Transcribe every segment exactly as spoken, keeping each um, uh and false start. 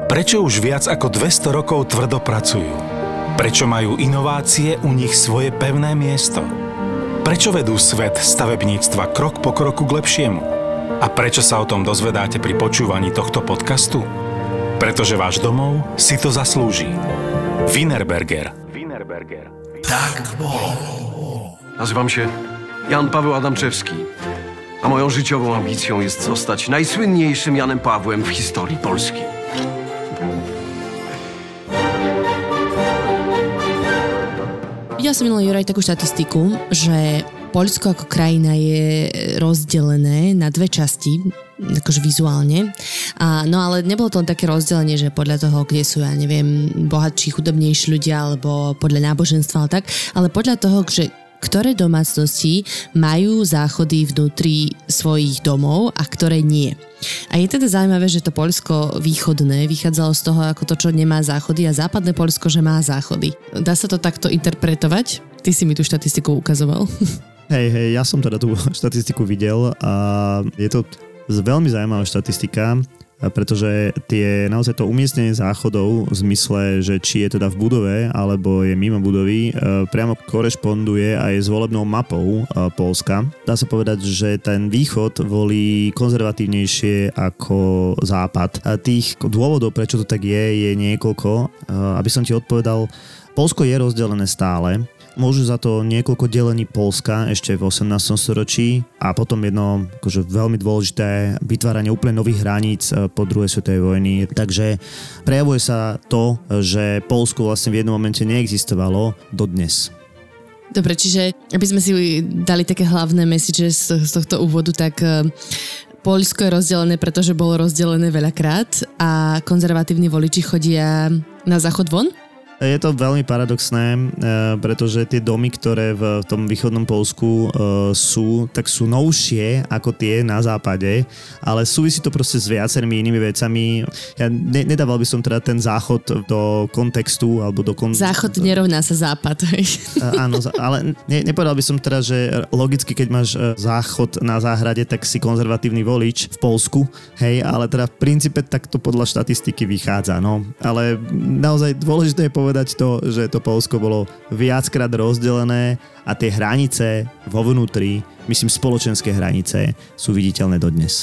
Prečo už viac ako dvesto rokov tvrdo pracujú? Prečo majú inovácie u nich svoje pevné miesto? Prečo vedú svet stavebníctva krok po kroku k lepšiemu? A prečo sa o tom dozvedáte pri počúvaní tohto podcastu? Pretože váš domov si to zaslúži. Wienerberger. Wienerberger. Tak bolo. Nazywam się Jan Paweł Adamczewski, a moją życiową ambicją jest zostać najsłynniejszym Janem Pawłem w historii Polski. Videla som minulý Juraj takú štatistiku, že Poľsko ako krajina je rozdelené na dve časti, akože vizuálne. A, no ale nebolo to len také rozdelenie, že podľa toho, kde sú, ja neviem, bohatší, chudobnejší ľudia, alebo podľa náboženstva, ale tak, ale podľa toho, že ktoré domácnosti majú záchody vnútri svojich domov a ktoré nie. A je teda zaujímavé, že to Poľsko východné vychádzalo z toho ako to, čo nemá záchody, a západné Poľsko, že má záchody. Dá sa to takto interpretovať? Ty si mi tú štatistiku ukazoval. Hej, hej, ja som teda tú štatistiku videl a je to veľmi zaujímavá štatistika, pretože tie, naozaj to umiestnenie záchodov v zmysle, že či je teda v budove alebo je mimo budovy, priamo korešponduje aj s volebnou mapou Poľska. Dá sa povedať, že ten východ volí konzervatívnejšie ako západ. A tých dôvodov, prečo to tak je, je niekoľko. Aby som ti odpovedal, Poľsko je rozdelené stále. Môžu za to niekoľko delení Poľska ešte v osemnástom storočí a potom jedno akože veľmi dôležité vytváranie úplne nových hraníc po druhej svetovej vojny. Takže prejavuje sa to, že Poľsko vlastne v jednom momente neexistovalo dodnes. Dobre, čiže aby sme si dali také hlavné message z, z tohto úvodu, tak Poľsko je rozdelené, pretože bolo rozdelené veľakrát a konzervatívni voliči chodia na záchod von? Je to veľmi paradoxné, pretože tie domy, ktoré v tom východnom Poľsku sú, tak sú novšie ako tie na západe, ale súvisí to proste s viacerými inými vecami. Ja ne, nedával by som teda ten záchod do kontextu, alebo do... Kon... Záchod nerovná sa západ. Áno, ale ne, nepovedal by som teda, že logicky, keď máš záchod na záhrade, tak si konzervatívny volič v Poľsku, hej, ale teda v princípe takto podľa štatistiky vychádza, no. Ale naozaj dôležité je povedať, povedať to, že to Poľsko bolo viackrát rozdelené a tie hranice vo vnútri, myslím spoločenské hranice, sú viditeľné dodnes.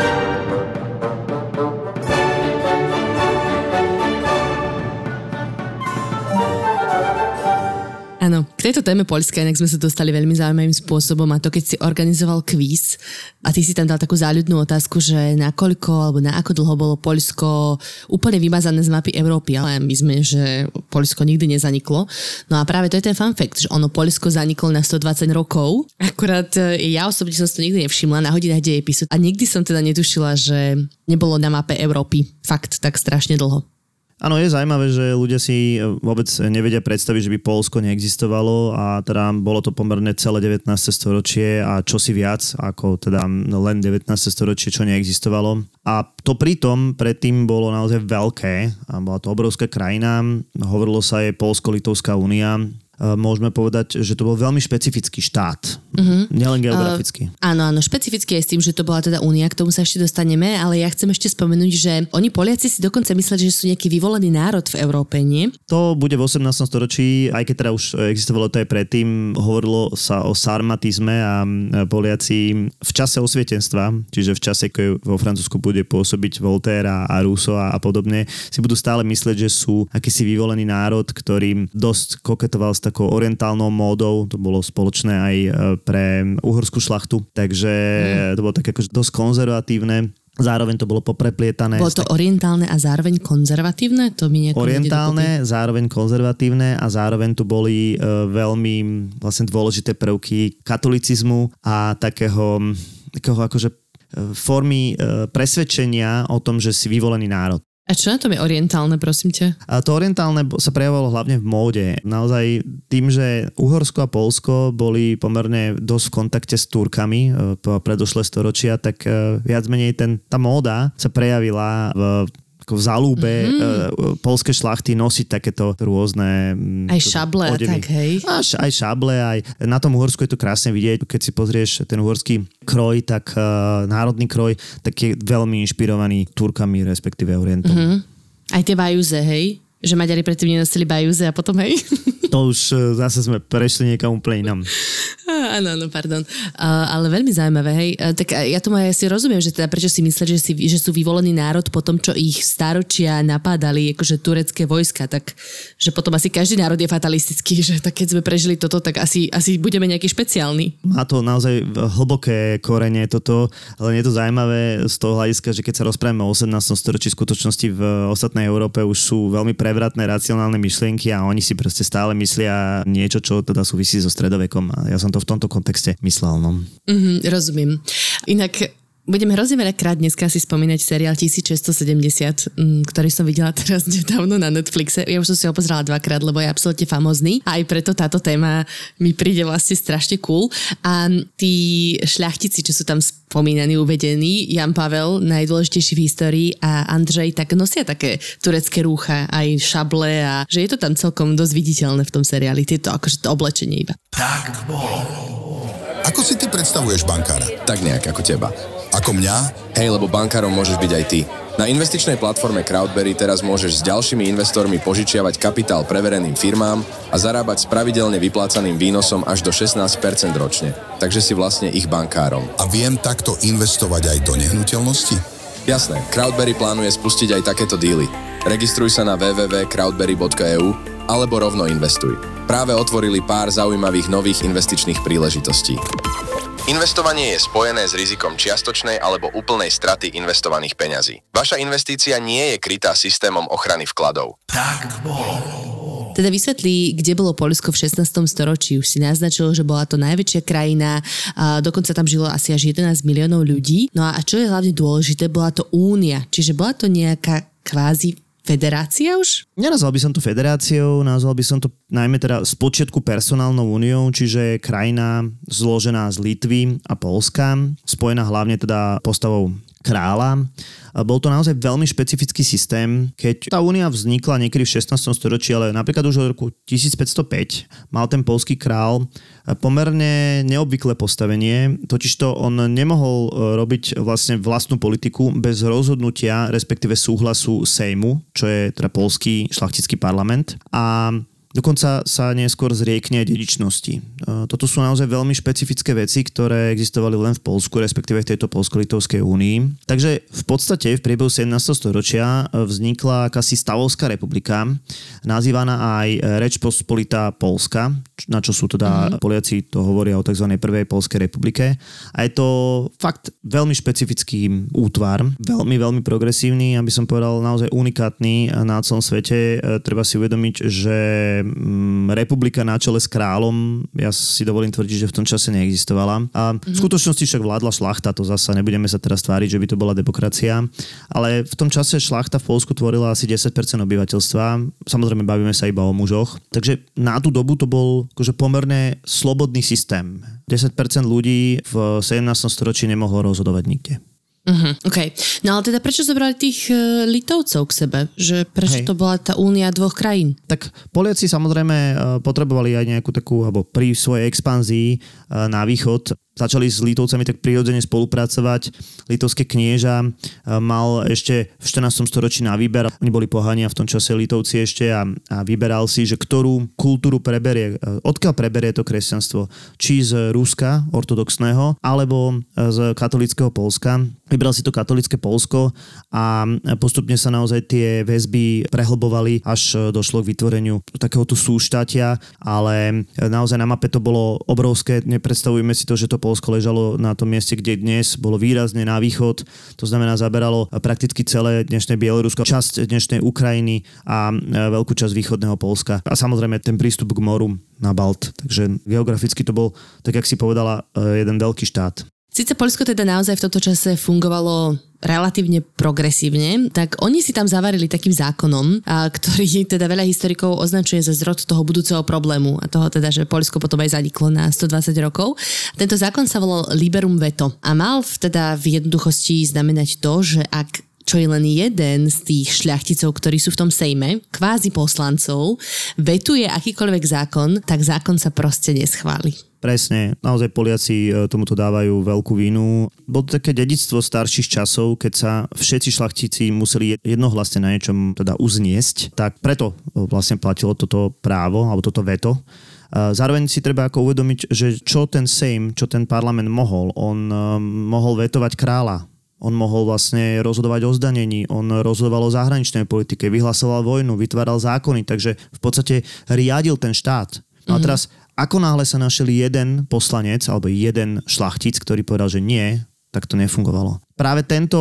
Áno, k tejto téme Poľska, inak sme sa dostali veľmi zaujímavým spôsobom, a to keď si organizoval kvíz a ty si tam dal takú záľudnú otázku, že na koľko alebo na ako dlho bolo Poľsko úplne vymazané z mapy Európy, ale my sme, že Poľsko nikdy nezaniklo. No a práve to je ten fun fact, že ono Poľsko zaniklo na stodvadsať rokov, akurát ja osobne som si to nikdy nevšimla na hodinách dejepisu a nikdy som teda netušila, že nebolo na mape Európy fakt tak strašne dlho. Áno, je zaujímavé, že ľudia si vôbec nevedia predstaviť, že by Poľsko neexistovalo a teda bolo to pomerne celé devätnáste storočie a čosi viac ako teda len devätnáste storočie, čo neexistovalo. A to pritom predtým bolo naozaj veľké a bola to obrovská krajina, hovorilo sa aj Poľsko-Litovská únia. Môžeme povedať, že to bol veľmi špecifický štát. Uh-huh. Nielen geograficky. Uh, áno, áno, špecificky je s tým, že to bola teda únia, k tomu sa ešte dostaneme, ale ja chcem ešte spomenúť, že oni Poliaci si dokonca mysleli, že sú nejaký vyvolený národ v Európe, nie? To bude v osemnástom storočí, aj keď teda už existovalo to aj predtým, hovorilo sa o sarmatizme a Poliaci v čase osvietenstva, čiže v čase, keď vo Francúzsku bude pôsobiť Voltaire a, a Rousseau a, a podobne, si budú stále myslieť, že sú akýsi vyvolený národ, ktorý dosť koketoval s takou orientálnou módou, to bolo spoločné aj pre uhorskú šlachtu, takže mm. to bolo také akože dosť konzervatívne. Zároveň to bolo popreplietané. Bolo to orientálne a zároveň konzervatívne? To mi nejako orientálne, zároveň konzervatívne a zároveň tu boli uh, veľmi vlastne dôležité prvky katolicizmu a takého, takého akože formy uh, presvedčenia o tom, že si vyvolený národ. A čo na tom je orientálne, prosím ťa? A to orientálne sa prejavovalo hlavne v móde. Naozaj tým, že Uhorsko a Poľsko boli pomerne dosť v kontakte s Turkami po predošlé storočia, tak viac menej ten, tá móda sa prejavila v ako v záľube mm-hmm. poľské šlachty nosiť takéto rôzne aj šable a tak, hej? Až, aj šable, aj na tom Uhorsku je to krásne vidieť. Keď si pozrieš ten uhorský kroj, tak uh, národný kroj, tak je veľmi inšpirovaný Turkami, respektíve Orientom. Mm-hmm. Aj tie bajúze, hej? Že Maďari predtým nenosili bajúze a potom hej? To už zase sme prešli niekam úplne inam. Áno, áno, pardon. Uh, ale veľmi zaujímavé, hej. Uh, tak ja tomu aj si rozumiem, že teda prečo si myslíš, že, si, že sú vyvolený národ po tom, čo ich stáročia napádali, akože turecké vojska, tak že potom asi každý národ je fatalistický, že tak keď sme prežili toto, tak asi, asi budeme nejaký špeciálny. Má to naozaj hlboké korene toto, ale je to zaujímavé z toho hľadiska, že keď sa rozprávame o osemnástom storočí, v skutočnosti v ostatnej Európe už sú veľmi prevratné racionálne myšlienky a oni si proste stále myslia niečo, čo teda súvisí so stredovekom. A ja som to v tomto kontexte myslel, no. Mm-hmm, rozumiem. Inak budeme hrozne veľakrát dneska si spomínať seriál tisícšesťstosedemdesiat, ktorý som videla teraz nedávno na Netflixe. Ja už som si ho pozerala dvakrát, lebo je absolútne famózny. A aj preto táto téma mi príde vlastne strašne cool. A tí šľachtici, čo sú tam spomínaní, uvedení, Jan Pavel, najdôležitejší v histórii, a Andrej, tak nosia také turecké rúcha, aj šable, a že je to tam celkom dosť viditeľné v tom seriáli. Tieto akože to oblečenie iba. Tak bolo. Ako si ty predstavuješ bankára? Tak nejak ako teba. Ako mňa? Hej, lebo bankárom môžeš byť aj ty. Na investičnej platforme Crowdberry teraz môžeš s ďalšími investormi požičiavať kapitál prevereným firmám a zarábať s pravidelne vyplácaným výnosom až do šestnásť percent ročne. Takže si vlastne ich bankárom. A viem takto investovať aj do nehnuteľnosti? Jasné, Crowdberry plánuje spustiť aj takéto díly. Registruj sa na w w w bodka crowdberry bodka e u alebo rovno investuj. Práve otvorili pár zaujímavých nových investičných príležitostí. Investovanie je spojené s rizikom čiastočnej alebo úplnej straty investovaných peňazí. Vaša investícia nie je krytá systémom ochrany vkladov. Tak bolo. Teda vysvetlí, kde bolo Poľsko v šestnástom storočí. Už si naznačil, že bola to najväčšia krajina, a dokonca tam žilo asi až jedenásť miliónov ľudí. No a čo je hlavne dôležité, bola to únia, čiže bola to nejaká kvázi federácia už? Nenazval by som to federáciou, nazval by som to najmä teda spočiatku personálnou úniou, čiže krajina zložená z Litvy a Poľska, spojená hlavne teda postavou kráľa. Bol to naozaj veľmi špecifický systém, keď tá únia vznikla niekedy v šestnástom storočí, ale napríklad už od roku tisícpäťstopäť mal ten poľský král pomerne neobvyklé postavenie, totižto on nemohol robiť vlastne vlastnú politiku bez rozhodnutia, respektíve súhlasu Sejmu, čo je teda poľský šlachtický parlament. A dokonca sa neskôr zriekne dedičnosti. Toto sú naozaj veľmi špecifické veci, ktoré existovali len v Poľsku, respektíve v tejto Poľsko-Litovskej únii. Takže v podstate v priebehu sedemnásteho storočia vznikla akási Stavovská republika, nazývaná aj Reč Pospolitá Poľska, na čo sú teda mm-hmm. Poliaci to hovoria o tzv. Prvej Poľskej republike. A je to fakt veľmi špecifický útvar, veľmi, veľmi progresívny, aby som povedal naozaj unikátny na celom svete. Treba si uvedomiť, že republika na čele s kráľom, ja si dovolím tvrdiť, že v tom čase neexistovala. A v skutočnosti však vládla šlachta, to zasa nebudeme sa teraz tváriť, že by to bola demokracia, ale v tom čase šlachta v Poľsku tvorila asi desať percent obyvateľstva. Samozrejme bavíme sa iba o mužoch. Takže na tú dobu to bol akože pomerne slobodný systém. desať percent ľudí v sedemnástom storočí nemohlo rozhodovať nikde. Uh-huh, OK. No ale teda prečo zobrali tých uh, Litovcov k sebe? Že prečo Hej. to bola tá únia dvoch krajín? Tak Poliaci samozrejme uh, potrebovali aj nejakú takú, alebo pri svojej expanzii uh, na východ začali s Litovcami tak prirodzene spolupracovať. Litovské knieža uh, mal ešte v štrnástom storočí na výber. Oni boli pohania v tom čase Litovci ešte a, a vyberal si, že ktorú kultúru preberie, uh, odkiaľ preberie to kresťanstvo. Či z Ruska ortodoxného, alebo z katolického Poľska. Vybral si to katolické Poľsko a postupne sa naozaj tie väzby prehlbovali, až došlo k vytvoreniu takéhoto súštátia, ale naozaj na mape to bolo obrovské. Nepredstavujeme si to, že to Poľsko ležalo na tom mieste, kde dnes bolo výrazne na východ. To znamená, zaberalo prakticky celé dnešné Bielorusko, časť dnešnej Ukrajiny a veľkú časť východného Poľska. A samozrejme ten prístup k moru na Balt. Takže geograficky to bol, tak jak si povedala, jeden veľký štát. Sice Poľsko teda naozaj v tomto čase fungovalo relatívne progresívne, tak oni si tam zavarili takým zákonom, a ktorý teda veľa historikov označuje za zrod toho budúceho problému a toho teda, že Poľsko potom aj zaniklo na stodvadsať rokov. Tento zákon sa volal Liberum Veto a mal teda v jednoduchosti znamenať to, že ak čo je len jeden z tých šľachticov, ktorí sú v tom sejme, kvázi poslancov, vetuje akýkoľvek zákon, tak zákon sa proste neschváli. Presne, naozaj Poliaci tomuto dávajú veľkú vinu. Bolo to také dedičstvo starších časov, keď sa všetci šlachtici museli jednohlasne na niečom teda uzniesť, tak preto vlastne platilo toto právo, alebo toto veto. Zároveň si treba ako uvedomiť, že čo ten Sejm, čo ten parlament mohol, on mohol vetovať kráľa. On mohol vlastne rozhodovať o zdanení, on rozhodoval o zahraničnej politike, vyhlasoval vojnu, vytváral zákony, takže v podstate riadil ten štát. No a teraz, ako náhle sa našiel jeden poslanec alebo jeden šlachtic, ktorý povedal, že nie, tak to nefungovalo. Práve tento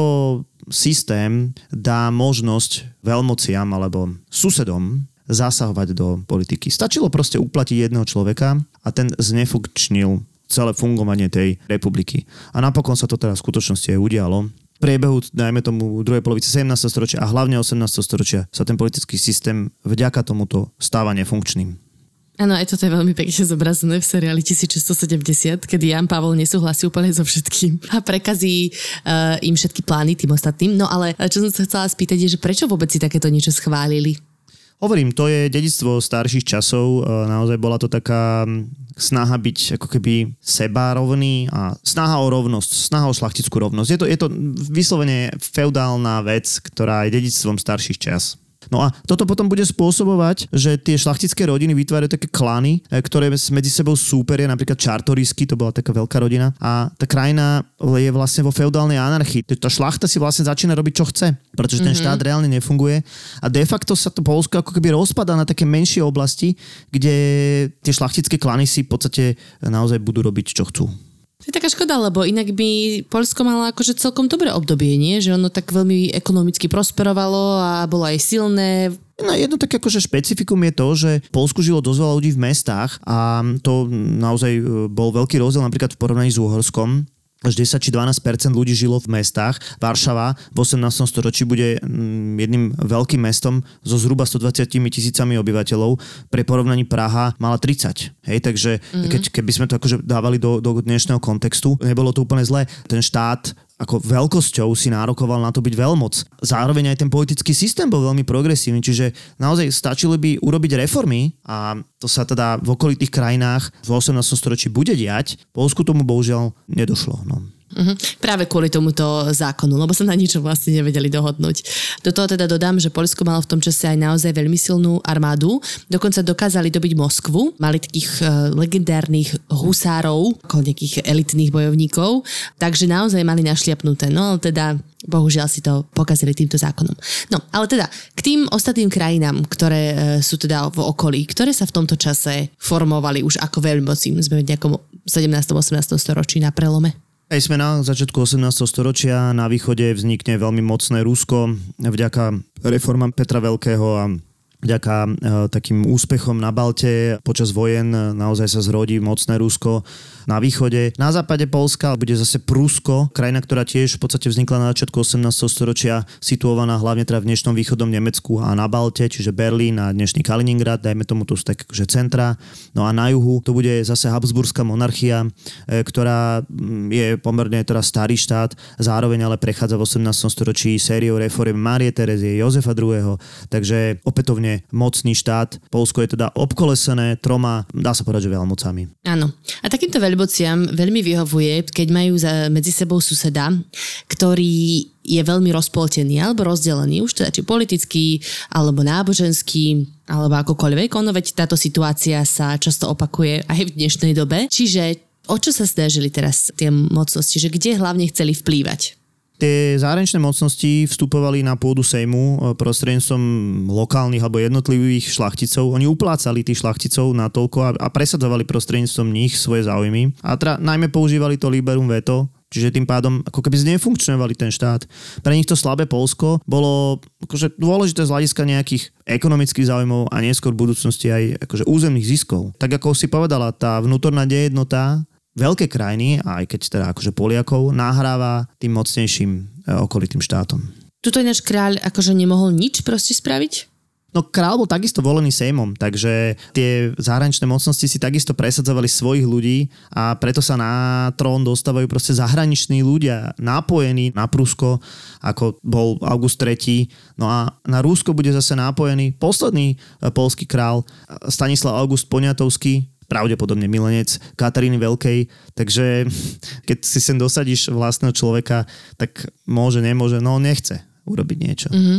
systém dá možnosť veľmociam alebo susedom zasahovať do politiky. Stačilo proste uplatiť jedného človeka a ten znefunkčnil celé fungovanie tej republiky. A napokon sa to teda v skutočnosti aj udialo. V priebehu, dajme tomu, druhej polovice sedemnásteho storočia a hlavne osemnásteho storočia sa ten politický systém vďaka tomuto stáva nefunkčným. Áno, aj toto je veľmi pekne zobrazené v seriáli tisícšesťstosedemdesiat, kedy Ján Pavol nesúhlasí úplne so všetkým a prekazí uh, im všetky plány tým ostatným. No ale čo som sa chcela spýtať je, že prečo vôbec si takéto niečo schválili? Hovorím, to je dedičstvo starších časov, naozaj bola to taká snaha byť ako keby sebárovný a snaha o rovnosť, snaha o šlachtickú rovnosť. Je to, je to vyslovene feudálna vec, ktorá je dedičstvom starších čas. No a toto potom bude spôsobovať, že tie šlachtické rodiny vytvárajú také klany, ktoré medzi sebou súperia, napríklad Čartorisky, to bola taká veľká rodina a tá krajina je vlastne vo feudálnej anarchii. Tá šlachta si vlastne začína robiť, čo chce, pretože ten mm-hmm. štát reálne nefunguje a de facto sa to Poľsko ako keby rozpadá na také menšie oblasti, kde tie šlachtické klany si v podstate naozaj budú robiť, čo chcú. To je taká škoda, lebo inak by Poľsko malo akože celkom dobré obdobie, nie? Že ono tak veľmi ekonomicky prosperovalo a bolo aj silné. No jedno také akože špecifikum je to, že v Poľsku žilo dosť veľa ľudí v mestách a to naozaj bol veľký rozdiel napríklad v porovnaní s Uhorskom. Až desať či dvanásť percent ľudí žilo v mestách. Varšava v osemnástom storočí bude jedným veľkým mestom so zhruba stodvadsiatimi tisícami obyvateľov. Pre porovnaní Praha mala tridsať. Hej, takže mm-hmm. keď, keby sme to akože dávali do, do dnešného kontextu, nebolo to úplne zlé. Ten štát ako veľkosťou si nárokoval na to byť veľmoc. Zároveň aj ten politický systém bol veľmi progresívny, čiže naozaj stačilo by urobiť reformy a to sa teda v okolitých krajinách v osemnástom storočí bude diať. Poľsku tomu bohužiaľ nedošlo. No. Uh-huh. Práve kvôli tomuto zákonu, lebo sa na ničom vlastne nevedeli dohodnúť. Do toho teda dodám, že Poľsko malo v tom čase aj naozaj veľmi silnú armádu. Dokonca dokázali dobiť Moskvu. Mali takých uh, legendárnych husárov, ako nejakých elitných bojovníkov. Takže naozaj mali našliapnuté. No ale teda bohužiaľ si to pokazili týmto zákonom. No, ale teda k tým ostatným krajinám, ktoré uh, sú teda v okolí, ktoré sa v tomto čase formovali už ako veľmoci. Sme v nejakom sedemnástom osemnástom storočí na prelome. Aj sme na začiatku osemnásteho storočia, na východe vznikne veľmi mocné Rusko vďaka reformám Petra Veľkého a vďaka e, takým úspechom na Balte počas vojen naozaj sa zrodí mocné Rusko na východe. Na západe Poľska bude zase Prusko, krajina, ktorá tiež v podstate vznikla na začiatku osemnásteho storočia, situovaná hlavne teda v dnešnom východnom Nemecku a na Balte, čiže Berlín a dnešný Kaliningrad, dajme tomu to sú tak akože centra. No a na juhu to bude zase Habsburská monarchia, e, ktorá je pomerne teda starý štát, zároveň ale prechádza v osemnástom storočí sériou reforiem Márie Terezie, Jozefa druhého. Takže opätovne mocný štát. Poľsko je teda obkolesené troma, dá sa povedať, že veľmocami. Áno. A takýmto veľmociam veľmi vyhovuje, keď majú za, medzi sebou suseda, ktorý je veľmi rozpoltený alebo rozdelený, už teda či politický, alebo náboženský, alebo akokoľvek. Ono veď táto situácia sa často opakuje aj v dnešnej dobe. Čiže o čo sa snažili teraz tie mocnosti? Že kde hlavne chceli vplývať? Tie zahraničné mocnosti vstupovali na pôdu Sejmu prostredníctvom lokálnych alebo jednotlivých šlachticov. Oni uplácali tých šlachticov natoľko a presadzovali prostredníctvom nich svoje záujmy. A teda najmä používali to liberum veto, čiže tým pádom ako keby znefunkčňovali ten štát. Pre nich to slabé Poľsko bolo akože dôležité z hľadiska nejakých ekonomických záujmov a neskôr v budúcnosti aj akože územných ziskov. Tak ako si povedala, tá vnútorná nejednota veľké krajiny, aj keď teda akože Poliakov, nahráva tým mocnejším okolitým štátom. Tuto ináč kráľ akože nemohol nič proste spraviť? No král bol takisto volený sejmom, takže tie zahraničné mocnosti si takisto presadzovali svojich ľudí a preto sa na trón dostávajú proste zahraniční ľudia, napojení na Prusko, ako bol August tretí. No a na Rusko bude zase nápojený posledný poľský král Stanislav August Poniatovský, pravdepodobne milenec Kataríny Veľkej, takže keď si sem dosadíš vlastného človeka, tak môže, nemôže, no nechce urobiť niečo. Mm-hmm.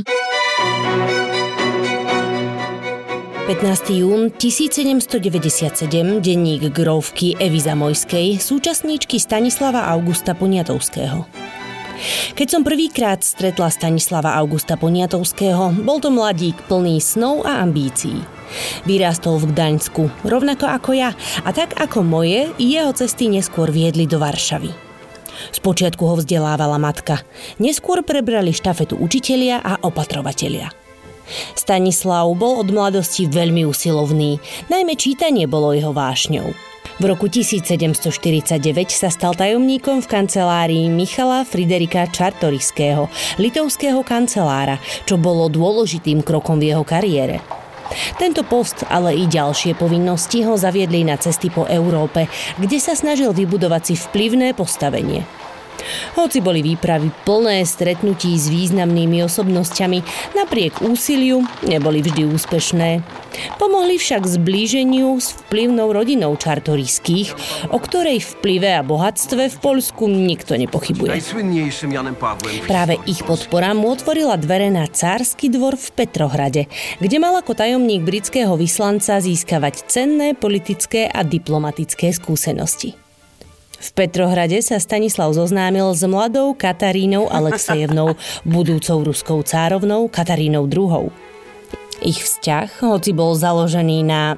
pätnásteho júna tisícsedemstodeväťdesiatsedem, denník grófky Evy Zamojskej, súčasníčky Stanislava Augusta Poniatovského. Keď som prvýkrát stretla Stanislava Augusta Poniatovského, bol to mladík plný snov a ambícií. Vyrástol v Gdaňsku, rovnako ako ja, a tak ako moje, jeho cesty neskôr viedli do Varšavy. Spočiatku ho vzdelávala matka, neskôr prebrali štafetu učitelia a opatrovatelia. Stanislav bol od mladosti veľmi usilovný, najmä čítanie bolo jeho vášňou. V roku tisícsedemstoštyridsaťdeväť sa stal tajomníkom v kancelárii Michala Friderika Čartoriského, litovského kancelára, čo bolo dôležitým krokom v jeho kariére. Tento post, ale i ďalšie povinnosti ho zaviedli na cesty po Európe, kde sa snažil vybudovať si vplyvné postavenie. Hoci boli výpravy plné stretnutí s významnými osobnosťami, napriek úsiliu neboli vždy úspešné. Pomohli však zblíženiu s vplyvnou rodinou Čartoriských, o ktorej vplyve a bohatstve v Poľsku nikto nepochybuje. Najsłynniejszym Janem Pawłem. Práve ich podpora mu otvorila dvere na cársky dvor v Petrohrade, kde mal ako tajomník britského vyslanca získavať cenné politické a diplomatické skúsenosti. V Petrohrade sa Stanislav zoznámil s mladou Katarínou Alexejevnou, budúcou ruskou cárovnou Katarínou druhou. Ich vzťah, hoci bol založený na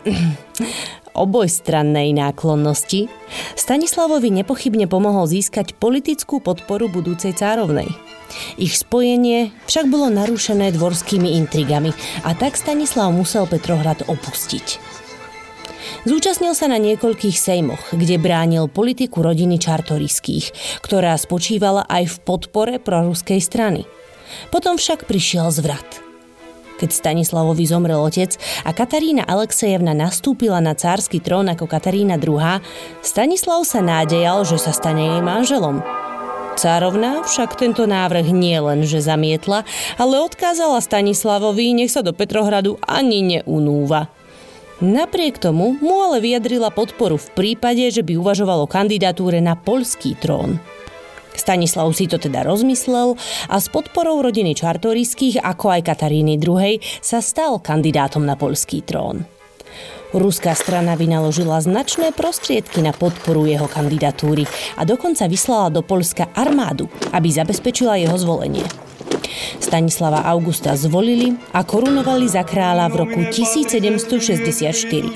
obojstrannej náklonnosti, Stanislavovi nepochybne pomohol získať politickú podporu budúcej cárovnej. Ich spojenie však bolo narušené dvorskými intrigami a tak Stanislav musel Petrohrad opustiť. Zúčastnil sa na niekoľkých sejmoch, kde bránil politiku rodiny Čartoriských, ktorá spočívala aj v podpore proruskej strany. Potom však prišiel zvrat. Keď Stanislavovi zomrel otec a Katarína Alexejevna nastúpila na cársky trón ako Katarína druhá, Stanislav sa nádejal, že sa stane jej manželom. Cárovna však tento návrh nie len, že zamietla, ale odkázala Stanislavovi, nech sa do Petrohradu ani neunúva. Napriek tomu mu ale vyjadrila podporu v prípade, že by uvažoval o kandidatúre na poľský trón. Stanislav si to teda rozmyslel a s podporou rodiny Čartoriských, ako aj Kataríny druhej, sa stal kandidátom na poľský trón. Ruská strana vynaložila značné prostriedky na podporu jeho kandidatúry a dokonca vyslala do Poľska armádu, aby zabezpečila jeho zvolenie. Stanislava Augusta zvolili a korunovali za kráľa v roku tisícsedemstošesťdesiatštyri.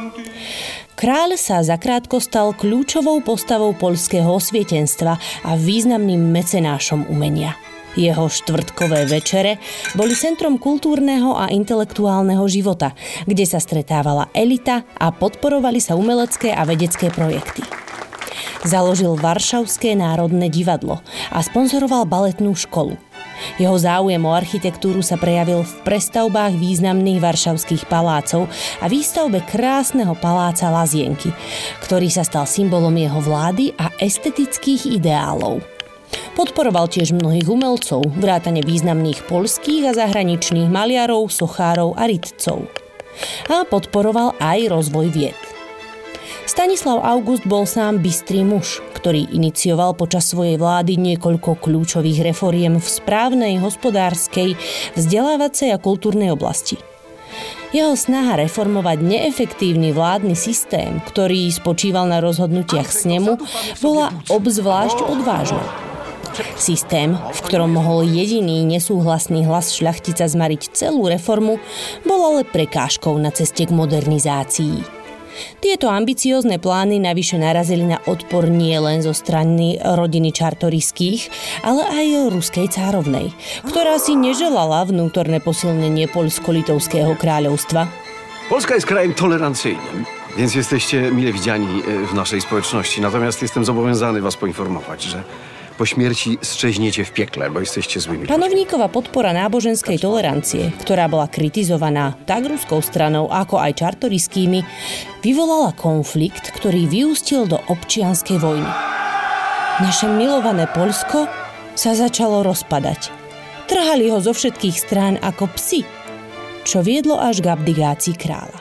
Kráľ sa zakrátko stal kľúčovou postavou poľského osvietenstva a významným mecenášom umenia. Jeho štvrtkové večere boli centrom kultúrneho a intelektuálneho života, kde sa stretávala elita a podporovali sa umelecké a vedecké projekty. Založil Varšavské národné divadlo a sponzoroval baletnú školu. Jeho záujem o architektúru sa prejavil v prestavbách významných varšavských palácov a výstavbe krásneho paláca Lazienky, ktorý sa stal symbolom jeho vlády a estetických ideálov. Podporoval tiež mnohých umelcov, vrátane významných poľských a zahraničných maliarov, sochárov a rytcov. A podporoval aj rozvoj vied. Stanislav August bol sám bystrý muž, ktorý inicioval počas svojej vlády niekoľko kľúčových reforiem v správnej, hospodárskej, vzdelávacej a kultúrnej oblasti. Jeho snaha reformovať neefektívny vládny systém, ktorý spočíval na rozhodnutiach snemu, bola obzvlášť odvážna. Systém, v ktorom mohol jediný nesúhlasný hlas šľachtica zmariť celú reformu, bol ale prekážkou na ceste k modernizácii. Tieto ambiciózne plány navyše narazili na odpor nie len zo strany rodiny Čartoriských, ale aj ruskej cárovnej, ktorá si neželala vnútorné posilnenie Poľsko-Litovského kráľovstva. Polska jest krajem tolerancyjnym, więc jesteście mile widziani w naszej społeczności. Natomiast jestem zobowiązany was poinformować, że po śmierci strzeźniecie w piekle, bo jesteście złymi. Panovníkova podpora náboženskej tolerancie, ktorá bola kritizovaná tak ruskou stranou, ako aj čartoriskými, vyvolala konflikt, ktorý vyústil do občianskej vojny. Naše milované Poľsko sa začalo rozpadať. Trhali ho zo všetkých strán ako psi, čo viedlo až k abdikácii kráľa.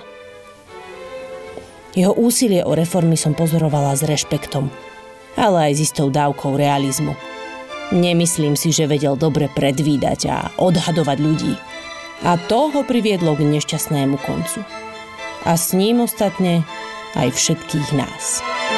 Jeho úsilie o reformy som pozorovala s rešpektom, ale aj s istou dávkou realizmu. Nemyslím si, že vedel dobre predvídať a odhadovať ľudí. A to ho priviedlo k nešťastnému koncu. A s ním ostatne aj všetkých nás.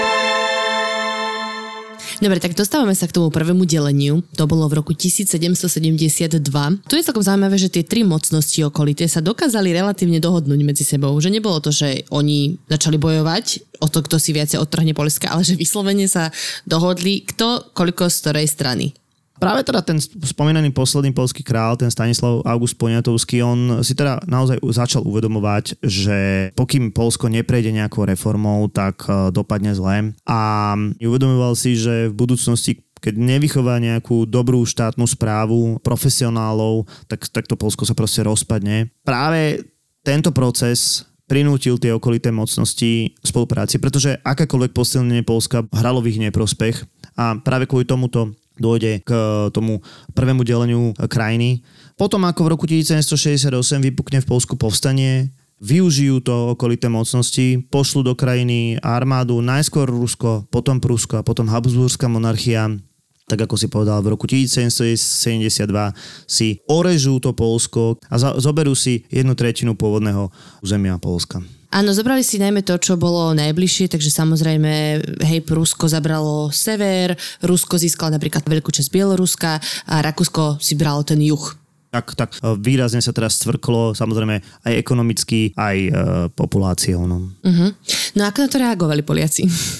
Dobre, tak dostávame sa k tomu prvému deleniu. To bolo v roku tisícsedemstosedemdesiatdva. Tu je celkom zaujímavé, že tie tri mocnosti okolité sa dokázali relatívne dohodnúť medzi sebou. Že nebolo to, že oni začali bojovať o to, kto si viacej odtrhne Poľska, ale že vyslovene sa dohodli, kto koľko z ktorej strany. Práve teda ten spomínaný posledný poľský král, ten Stanislav August Poniatovský, on si teda naozaj začal uvedomovať, že pokým Poľsko neprejde nejakou reformou, tak dopadne zle. A uvedomoval si, že v budúcnosti, keď nevychová nejakú dobrú štátnu správu, profesionálov, tak, tak to Poľsko sa proste rozpadne. Práve tento proces prinútil tie okolité mocnosti spolupráci, pretože akákoľvek posilnenie Poľska hralo v ich neprospech a práve kvôli tomuto dôjde k tomu prvému deleniu krajiny. Potom ako v roku tisícsedemstošesťdesiatosem vypukne v Poľsku povstanie, využijú to okolité mocnosti, pošlu do krajiny armádu, najskôr Rusko, potom Prusko a potom Habsburská monarchia. Tak ako si povedal, v roku tisícsedemstosedemdesiatdva si orežú to Poľsko a zoberú si jednu tretinu pôvodného územia Poľska. Áno, zobrali si najmä to, čo bolo najbližšie, takže samozrejme, hej, Rusko zabralo sever, Rusko získalo napríklad veľkú časť Bieloruska a Rakúsko si bralo ten juh. Tak, tak výrazne sa teraz stvrklo, samozrejme aj ekonomicky, aj e, populáciou. No. Uh-huh. No ako na to reagovali Poliaci?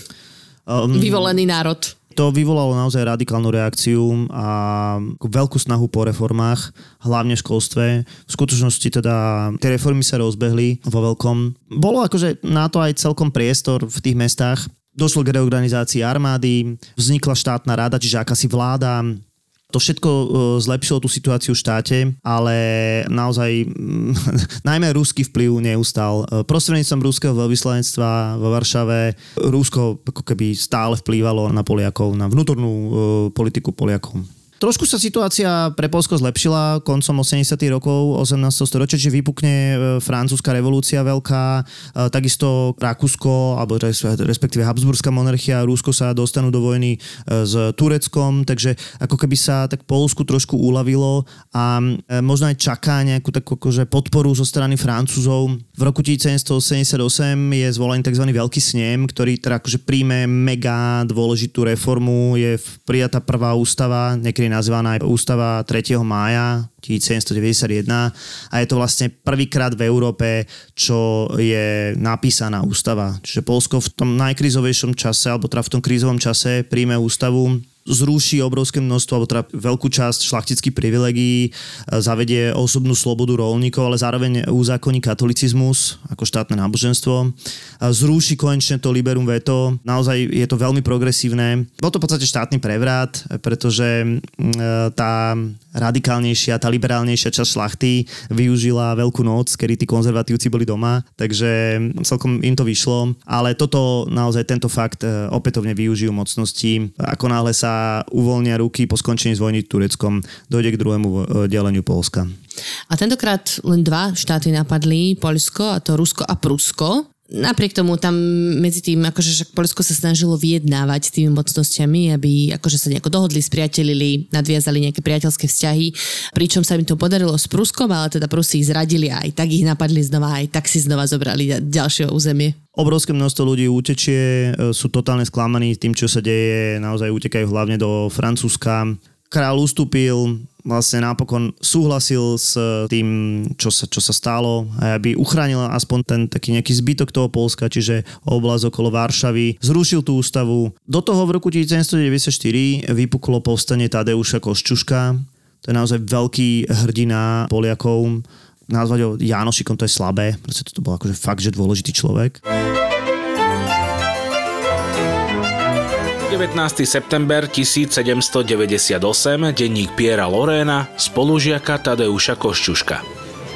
Um, Vyvolený národ. To vyvolalo naozaj radikálnu reakciu a veľkú snahu po reformách, hlavne v školstve. V skutočnosti teda tie reformy sa rozbehli vo veľkom. Bolo akože na to aj celkom priestor v tých mestách. Došlo k reorganizácii armády, vznikla štátna rada, čiže akási vláda. To všetko zlepšilo tú situáciu v štáte, ale naozaj najmä ruský vplyv neustal. Prostredníctvom ruského veľvyslanectva vo Varšave Rusko ako keby stále vplývalo na Poliakov, na vnútornú politiku Poliakov. Trošku sa situácia pre Poľsko zlepšila koncom osemdesiatych rokov osemnásteho storočia, čiže vypukne francúzska revolúcia veľká, takisto Rakúsko, alebo respektíve Habsburská monarchia a Rusko sa dostanú do vojny s Tureckom, takže ako keby sa tak Poľsku trošku uľavilo a možno aj čaká nejakú takú akože podporu zo strany Francúzov. V roku tisícsedemstoosemdesiatosem je zvolený tzv. Veľký snem, ktorý teda akože príjme mega dôležitú reformu, je prijatá prvá ústava, niekedy nazvaná aj ústava tretieho mája tisícsedemstodeväťdesiatjeden a je to vlastne prvýkrát v Európe, čo je napísaná ústava. Čiže Poľsko v tom najkrízovejšom čase, alebo teda v tom krízovom čase príjme ústavu, zruší obrovské množstvo, alebo teda veľkú časť šlachtických privilegií, zavedie osobnú slobodu roľníkov, ale zároveň uzákoní katolicizmus ako štátne náboženstvo. Zruší konečne to liberum veto. Naozaj je to veľmi progresívne. Bol to v podstate štátny prevrat, pretože tá radikálnejšia, tá liberálnejšia časť šlachty využila Veľkú noc, kedy tí konzervatívci boli doma, takže celkom im to vyšlo. Ale toto naozaj, tento fakt opätovne využijú mocnosti. Ako náhle sa uvoľnia ruky po skončení z vojny Tureckom, dojde k druhému deleniu Poľska. A tentokrát len dva štáty napadli, Poľsko, a to Rusko a Prusko. Napriek tomu tam medzi tým, akože však Poľsko sa snažilo vyjednávať s tými mocnosťami, aby akože sa nejako dohodli, spriatelili, nadviazali nejaké priateľské vzťahy, pričom sa im to podarilo s Pruskom, ale teda Prusi ich zradili a aj tak ich napadli znova, aj tak si znova zobrali ďalšie územie. Obrovské množstvo ľudí utečie, sú totálne sklamaní tým, čo sa deje, naozaj utekajú hlavne do Francúzska. Král ustúpil, vlastne napokon súhlasil s tým, čo sa, čo sa stalo, aby uchránil aspoň ten taký nejaký zbytok toho Poľska, čiže oblasť okolo Varšavy. Zrušil tú ústavu. Do toho v roku tisícsedemstodeväťdesiatštyri vypuklo povstanie Tadeuša Kosciuszka. To je naozaj veľký hrdina Poliakov. Nazvať ho Jánošikom, to je slabé, pretože to bol akože fakt, že dôležitý človek. devätnásteho september tisícsedemstodeväťdesiatosem, denník Piera Loréna, spolužiaka Tadeuša Košťuška.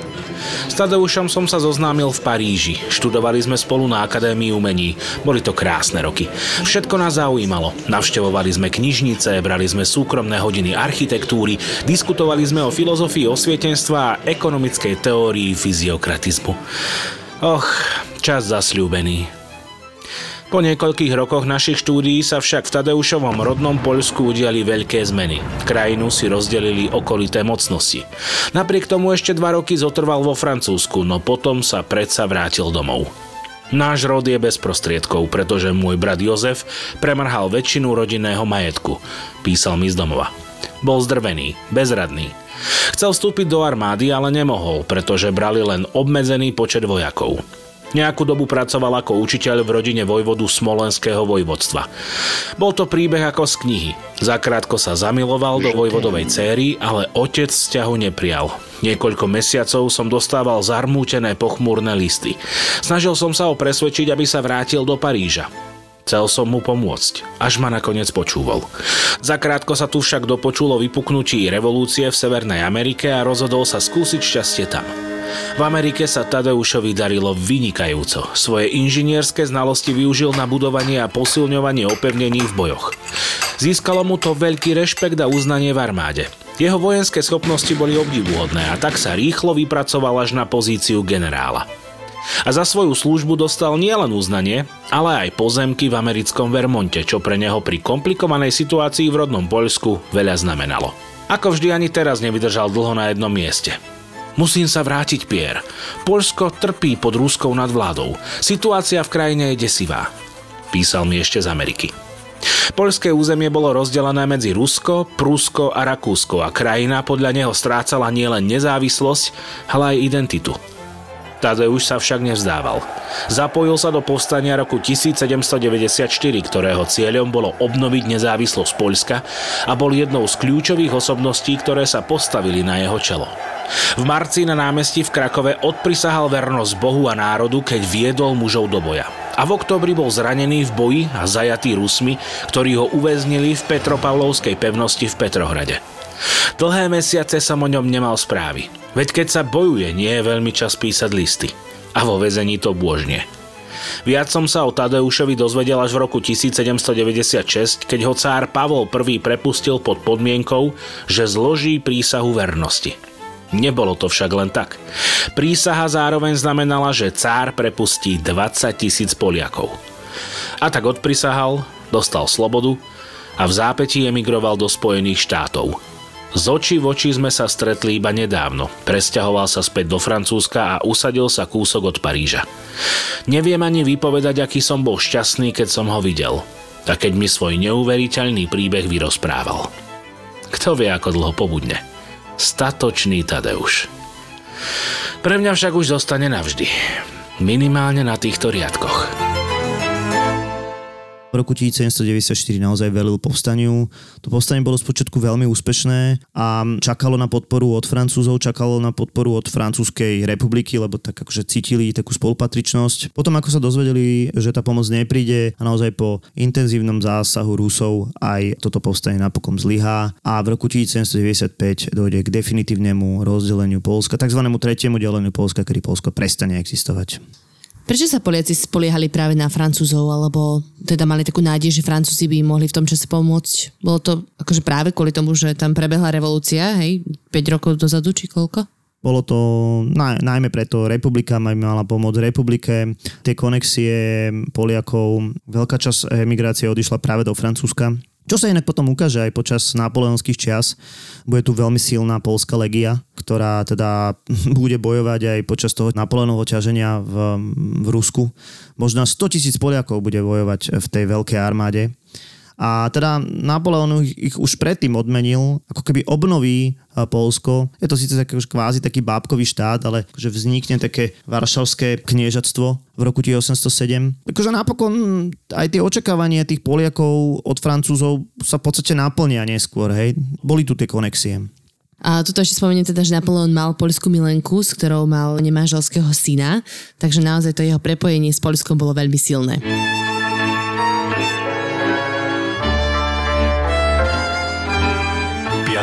S Tadeušom som sa zoznámil v Paríži. Študovali sme spolu na Akadémii umení. Boli to krásne roky. Všetko nás zaujímalo. Navštevovali sme knižnice, brali sme súkromné hodiny architektúry, diskutovali sme o filozofii osvietenstva a ekonomickej teórii fyziokratizmu. Och, čas zasľúbený. Po niekoľkých rokoch našich štúdií sa však v Tadeušovom rodnom Poľsku udiali veľké zmeny. Krajinu si rozdelili okolité mocnosti. Napriek tomu ešte dva roky zotrval vo Francúzsku, no potom sa predsa vrátil domov. Náš rod je bez prostriedkov, pretože môj brat Jozef premrhal väčšinu rodinného majetku, písal mi z domova. Bol zdrvený, bezradný. Chcel vstúpiť do armády, ale nemohol, pretože brali len obmedzený počet vojakov. Nejakú dobu pracoval ako učiteľ v rodine vojvodu Smolenského vojvodstva. Bol to príbeh ako z knihy. Zakrátko sa zamiloval do vojvodovej céry, ale otec vzťahu neprijal. Niekoľko mesiacov som dostával zarmútené pochmúrne listy. Snažil som sa ho presvedčiť, aby sa vrátil do Paríža. Chcel som mu pomôcť, až ma nakoniec počúval. Zakrátko sa tu však dopočulo vypuknutí revolúcie v Severnej Amerike a rozhodol sa skúsiť šťastie tam. V Amerike sa Tadeušovi darilo vynikajúco. Svoje inžinierské znalosti využil na budovanie a posilňovanie opevnení v bojoch. Získalo mu to veľký rešpekt a uznanie v armáde. Jeho vojenské schopnosti boli obdivuhodné a tak sa rýchlo vypracoval až na pozíciu generála. A za svoju službu dostal nielen uznanie, ale aj pozemky v americkom Vermonte, čo pre neho pri komplikovanej situácii v rodnom Poľsku veľa znamenalo. Ako vždy ani teraz nevydržal dlho na jednom mieste. Musím sa vrátiť, Pierre. Poľsko trpí pod ruskou nadvládou. Situácia v krajine je desivá. Písal mi ešte z Ameriky. Poľské územie bolo rozdelené medzi Rusko, Prusko a Rakúsko a krajina podľa neho strácala nielen nezávislosť, ale aj identitu. Tadeuš sa však nevzdával. Zapojil sa do povstania roku tisícsedemstodeväťdesiatštyri, ktorého cieľom bolo obnoviť nezávislosť Poľska a bol jednou z kľúčových osobností, ktoré sa postavili na jeho čelo. V marci na námestí v Krakove odprisahal vernosť Bohu a národu, keď viedol mužov do boja. A v októbri bol zranený v boji a zajatý Rusmi, ktorí ho uväznili v Petropavlovskej pevnosti v Petrohrade. Dlhé mesiace som o ňom nemal správy. Veď keď sa bojuje, nie je veľmi čas písať listy. A vo väzení to bôžne. Viac som sa o Tadeušovi dozvedel až v roku tisícsedemstodeväťdesiatšesť, keď ho cár Pavol I prepustil pod podmienkou, že zloží prísahu vernosti. Nebolo to však len tak. Prísaha zároveň znamenala, že cár prepustí dvadsaťtisíc Poliakov. A tak odprisahal, dostal slobodu a v zápätí emigroval do Spojených štátov. Z očí v oči sme sa stretli iba nedávno. Presťahoval sa späť do Francúzska a usadil sa kúsok od Paríža. Neviem ani vypovedať, aký som bol šťastný, keď som ho videl. A keď mi svoj neuveriteľný príbeh vyrozprával. Kto vie, ako dlho pobudne. Statočný Tadeuš. Pre mňa však už zostane navždy. Minimálne na týchto riadkoch. V roku tisícsedemstodeväťdesiatštyri naozaj velil povstaniu. To povstanie bolo spočiatku veľmi úspešné a čakalo na podporu od Francúzov, čakalo na podporu od Francúzskej republiky, lebo tak akože cítili takú spolupatričnosť. Potom ako sa dozvedeli, že tá pomoc nepríde a naozaj po intenzívnom zásahu Rusov aj toto povstanie napokon zlyhá a v roku tisícsedemstodeväťdesiatpäť dojde k definitívnemu rozdeleniu Poľska, takzvanému tretiemu deleniu Poľska, kedy Poľsko prestane existovať. Prečo sa Poliaci spoliehali práve na Francúzov, alebo teda mali takú nádej, že Francúzi by im mohli v tom čase pomôcť? Bolo to akože práve kvôli tomu, že tam prebehla revolúcia, hej, päť rokov dozadu, či koľko? Bolo to naj, najmä preto, republika mala pomôcť republike, tie konexie Poliakov, veľká časť emigrácie odišla práve do Francúzska. Čo sa inak potom ukáže aj počas napoleonských čias, bude tu veľmi silná poľská legia, ktorá teda bude bojovať aj počas toho Napoleónovho ťaženia v, v Rusku. Možno stotisíc Poliakov bude bojovať v tej veľkej armáde. A teda Napoleon ich už predtým odmenil, ako keby obnoví Poľsko. Je to síce taký, kvázi taký bábkový štát, ale že vznikne také varšavské kniežatstvo v roku tisícosemstosedem. Takže napokon aj tie očakávania tých Poliakov od Francúzov sa v podstate naplnia neskôr. Hej? Boli tu tie konexie. A tuto ešte spomeniem teda, že Napoleon mal poľskú milenku, s ktorou mal nemanželského syna, takže naozaj to jeho prepojenie s Poľskom bolo veľmi silné.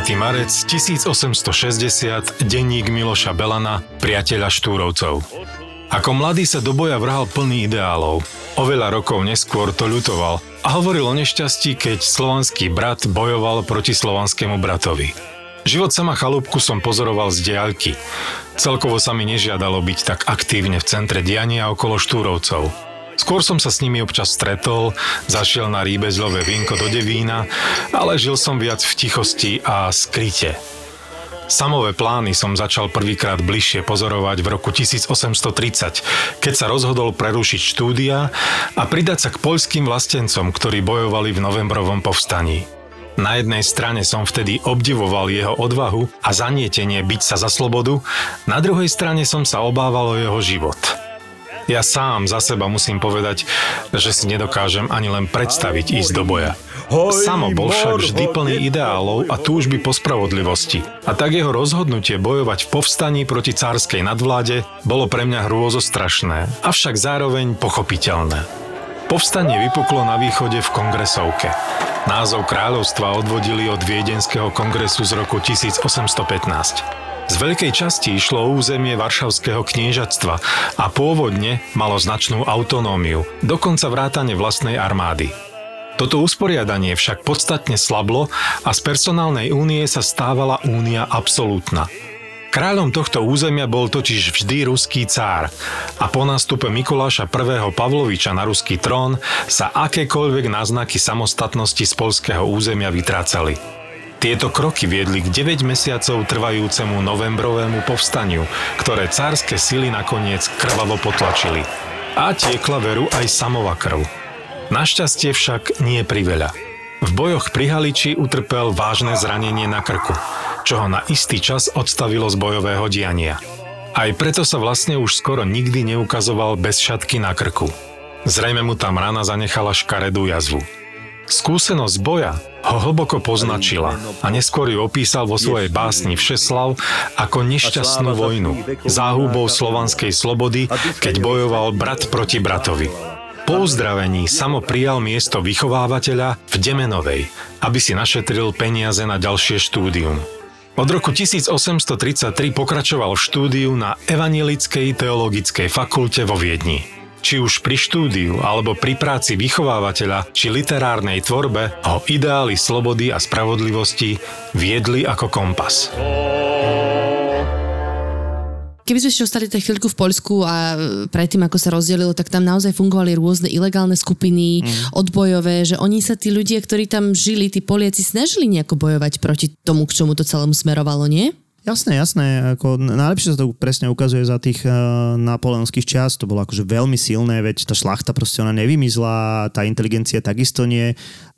dvadsiateho marec tisícosemstošesťdesiat, denník Miloša Belana, priateľa Štúrovcov. Ako mladý sa do boja vrhal plný ideálov. Oveľa rokov neskôr to ľutoval a hovoril o nešťastí, keď slovanský brat bojoval proti slovanskému bratovi. Život sama chalúbku som pozoroval z diaľky. Celkovo sa mi nežiadalo byť tak aktívne v centre diania okolo Štúrovcov. Skôr som sa s nimi občas stretol, zašiel na rýbezľové vínko do Devína, ale žil som viac v tichosti a skryte. Samové plány som začal prvýkrát bližšie pozorovať v roku tisícosemstotridsať, keď sa rozhodol prerušiť štúdia a pridať sa k poľským vlastencom, ktorí bojovali v novembrovom povstaní. Na jednej strane som vtedy obdivoval jeho odvahu a zanietenie byť sa za slobodu, na druhej strane som sa obával o jeho život. Ja sám za seba musím povedať, že si nedokážem ani len predstaviť ísť do boja. Samo bol však vždy plný ideálov a túžby po spravodlivosti. A tak jeho rozhodnutie bojovať v povstaní proti cárskej nadvláde bolo pre mňa hrôzostrašné, avšak zároveň pochopiteľné. Povstanie vypuklo na východe v Kongresovke. Názov kráľovstva odvodili od Viedenského kongresu z roku tisícosemstopätnásť. Z veľkej časti išlo o územie Varšavského kniežatstva a pôvodne malo značnú autonómiu, dokonca vrátane vlastnej armády. Toto usporiadanie však podstatne slablo a z personálnej únie sa stávala únia absolútna. Kráľom tohto územia bol totiž vždy ruský cár a po nástupe Mikuláša I. Pavloviča na ruský trón sa akékoľvek náznaky samostatnosti z poľského územia vytrácali. Tieto kroky viedli k deväť mesiacov trvajúcemu novembrovému povstaniu, ktoré cárske sily nakoniec krvavo potlačili. A tiekla veru aj samová krv. Našťastie však nie priveľa. V bojoch pri Haliči utrpel vážne zranenie na krku, čo ho na istý čas odstavilo z bojového diania. Aj preto sa vlastne už skoro nikdy neukazoval bez šatky na krku. Zrejme mu tam rana zanechala škaredú jazvu. Skúsenosť boja ho hlboko poznačila a neskôr ju opísal vo svojej básni Všeslav ako nešťastnú vojnu, záhubou slovanskej slobody, keď bojoval brat proti bratovi. Po uzdravení Samo prijal miesto vychovávateľa v Demenovej, aby si našetril peniaze na ďalšie štúdium. Od roku tisícosemstotridsaťtri pokračoval v štúdiu na Evangelickej teologickej fakulte vo Viedni. Či už pri štúdiu, alebo pri práci vychovávateľa, či literárnej tvorbe, ho ideály slobody a spravodlivosti viedli ako kompas. Keby sme ešte ostali tak chvíľku v Poľsku a predtým, ako sa rozdelilo, tak tam naozaj fungovali rôzne ilegálne skupiny, mm. odbojové, že oni sa, tí ľudia, ktorí tam žili, tí Poliaci, snažili nejako bojovať proti tomu, k čomu to celému smerovalo, nie? Jasné, jasné. Ako najlepšie sa to presne ukazuje za tých uh, napoleonských čas. To bolo akože veľmi silné, veď tá šlachta proste ona nevymizla, tá inteligencia takisto nie.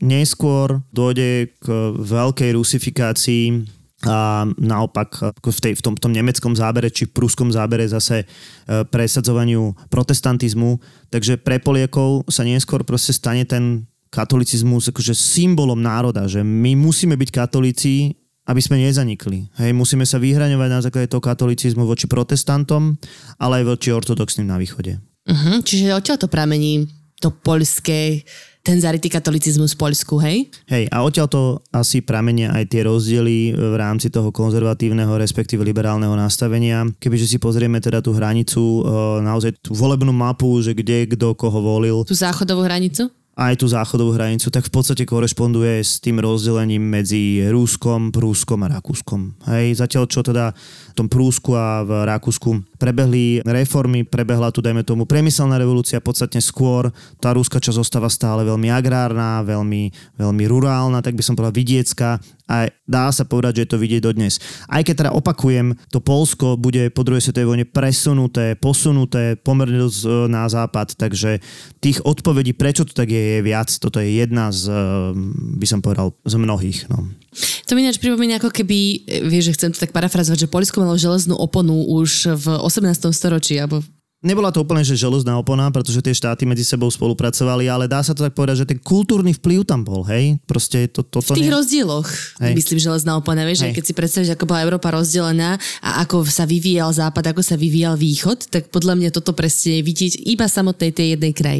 Neskôr dôjde k veľkej rusifikácii a naopak v, tej, v tom, tom nemeckom zábere či prúskom zábere zase uh, presadzovaniu protestantizmu. Takže pre Poliakov sa neskôr proste stane ten katolicizmus akože symbolom národa, že my musíme byť katolíci, aby sme nezanikli. Hej, musíme sa vyhraňovať na základe toho katolicizmu voči protestantom, ale aj voči ortodoxným na východe. Uh-huh, čiže odtiaľ to pramení to poľské, ten zarytý katolicizmus v Poľsku, hej? Hej, a odtiaľ to asi pramenia aj tie rozdiely v rámci toho konzervatívneho, respektíve liberálneho nastavenia. Kebyže si pozrieme teda tú hranicu, naozaj tú volebnú mapu, že kde, kto, koho volil. Tú záchodovú hranicu? Aj tú záchodovú hranicu, tak v podstate korešponduje s tým rozdelením medzi Ruskom, Prúskom a Rakúskom. Hej, zatiaľ čo teda v tom Prúsku a v Rakúsku prebehli reformy, prebehla tu, dajme tomu, priemyselná revolúcia podstatne skôr. Tá ruská časť zostáva stále veľmi agrárna, veľmi, veľmi rurálna, tak by som povedal vidiecká. A dá sa povedať, že je to vidieť dodnes. Aj keď teda opakujem, to Poľsko bude po druhej svetovej vojne presunuté, posunuté pomerne dosť na západ, takže tých odpovedí, prečo to tak je, je viac. Toto je jedna z, by som povedal, z mnohých. No. To mi ináč pripomína, ako keby, vieš, že chcem to tak parafrazovať, že Poľsko malo železnú oponu už v osemnástom storočí, alebo Nebola to úplne, že železná opona, pretože tie štáty medzi sebou spolupracovali, ale dá sa to tak povedať, že ten kultúrny vplyv tam bol, hej? Proste to, to, to v tých nie... rozdieloch, hej. Myslím, železná opona, vieš, že keď si predstavíš, ako bola Európa rozdelená a ako sa vyvíjal západ, ako sa vyvíjal východ, tak podľa mňa toto presne je vidieť iba samotnej tej jednej krajine.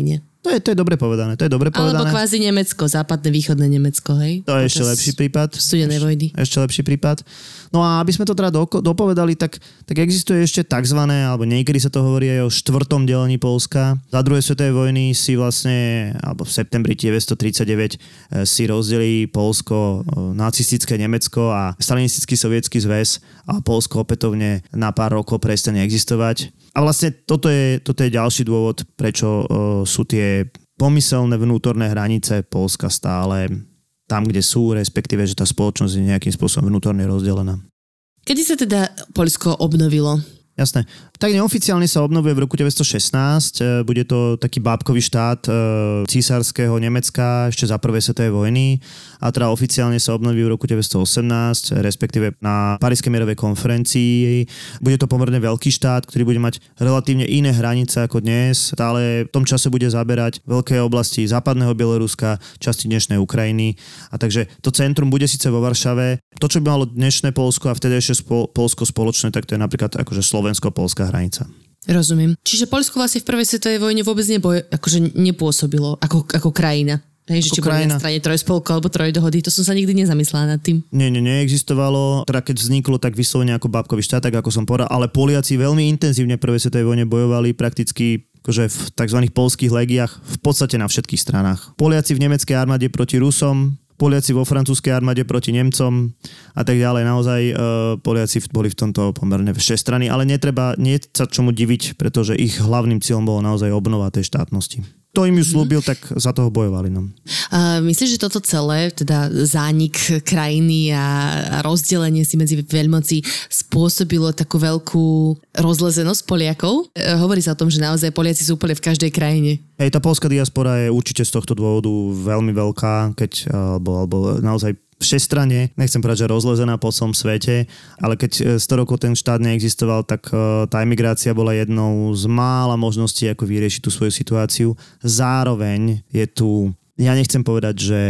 To je, to je dobre povedané, to je dobre povedané. Alebo kvázi Nemecko, západné, východné Nemecko, hej? To je ešte lepší prípad. Studenej vojny. Ešte lepší prípad. No a aby sme to teda do, dopovedali, tak, tak existuje ešte takzvané, alebo niekedy sa to hovorí aj o štvrtom delení Poľska. Za druhej svetovej vojny si vlastne, alebo v septembri devätnásťtridsaťdeväť si rozdelí Poľsko, nacistické Nemecko a stalinistický sovietský zväz a Poľsko opätovne na pár rokov prestane existovať. A vlastne toto je, toto je ďalší dôvod, prečo uh, sú tie pomyselné vnútorné hranice Poľska stále tam, kde sú, respektíve, že tá spoločnosť je nejakým spôsobom vnútorne rozdelená. Kedy sa teda Poľsko obnovilo? Jasné. Tak neoficiálne sa obnovuje v roku devätnásťstošestnásť. Bude to taký bábkový štát císarského Nemecka ešte za prvej svetovej vojny. A teda oficiálne sa obnoví v roku devätnásťstoosemnásť, respektíve na Parískej mierovej konferencii. Bude to pomerne veľký štát, ktorý bude mať relatívne iné hranice ako dnes. Stále v tom čase bude zaberať veľké oblasti západného Bieloruska, časti dnešnej Ukrajiny. A takže to centrum bude síce vo Varšave. To, čo by malo dnešné Poľsko a vtedy ešte Poľsko spoločné, tak to je napríklad akože slovensko-poľská hranica. Rozumiem. Čiže Poľsko vlastne v prvej svetovej vojne vôbec neboj, akože nepôsobilo ako, ako krajina. Hej, že či boli na strane trojspolku alebo trojdohody, to som sa nikdy nezamyslela nad tým. Nie, nie, neexistovalo. Teda keď vzniklo, tak vyslovene ako bábkový štát, tak ako som povedal, ale Poliaci veľmi intenzívne v prvej svetovej vojne bojovali prakticky akože v tzv. Poľských legiách v podstate na všetkých stranách. Poliaci v nemeckej armáde proti Rusom, Poliaci vo francúzskej armáde proti Nemcom a tak ďalej. Naozaj e, Poliaci boli v tomto pomerne všestranní, ale netreba, nie sa čomu diviť, pretože ich hlavným cieľom bolo naozaj obnova tej štátnosti. To im ju slúbil, tak za toho bojovali. No. Uh, myslíš, že toto celé, teda zánik krajiny a, a rozdelenie si medzi veľmocí spôsobilo takú veľkú rozlezenosť Poliakov? Uh, hovorí sa o tom, že naozaj Poliaci sú úplne v každej krajine. Hej, tá poľská diaspora je určite z tohto dôvodu veľmi veľká, keď, alebo, alebo naozaj všestranne, nechcem povedať, že rozlezená po celom svete, ale keď sto rokov ten štát neexistoval, tak tá emigrácia bola jednou z mála možností, ako vyriešiť tú svoju situáciu. Zároveň je tu, ja nechcem povedať, že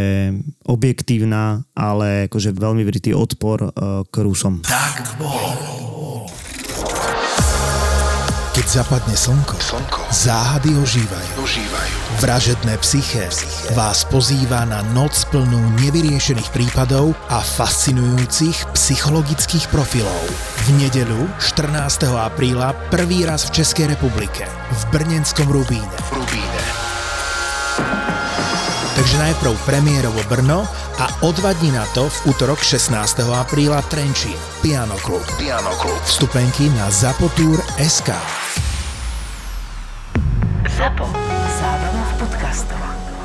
objektívna, ale akože veľmi vritý odpor k Rusom. Tak bolo. Keď zapadne slnko, slnko. Záhady ožívajú. ožívajú. Vražedné psyché vás pozýva na noc plnú nevyriešených prípadov a fascinujúcich psychologických profilov. V nedeľu štrnásteho apríla prvý raz v Českej republike v brnenskom Rubíne. Rubíne. Takže najprv premiérovo Brno a o dva dní na to v útorok šestnásteho apríla Trenčín. Piano Klub. Piano Klub. Vstupenky na zapotur bodka es ká. Zapo. Zábrná v podcastovách.